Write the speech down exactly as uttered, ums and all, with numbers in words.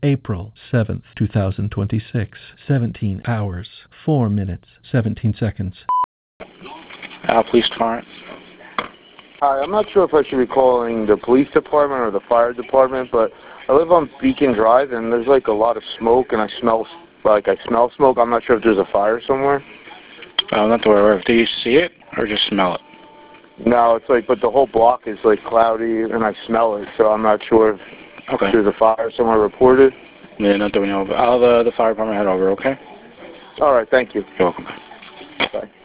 April seventh, two thousand twenty-six, seventeen hours, four minutes, seventeen seconds. Uh, police department. Hi, I'm not sure if I should be calling the police department or the fire department, but I live on Beacon Drive, and there's like a lot of smoke, and I smell, like I smell smoke. I'm not sure if there's a fire somewhere. Uh, not to worry. Do you see it or just smell it? No, it's like, but the whole block is like cloudy, and I smell it, so I'm not sure if Okay. there's a fire somewhere reported. Yeah, not doing over. I'll have uh, the fire department head over, okay? All right, thank you. You're welcome. Bye.